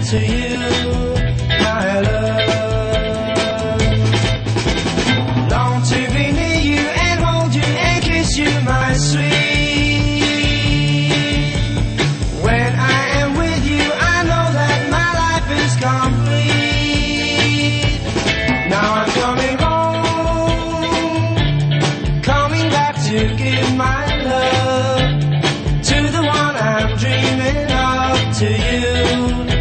to you, my love. Long to be near you and hold you and kiss you, my sweet. When I am with you, I know that my life is complete. Now I'm coming home, coming back to give my love to the one I'm dreaming of, to you.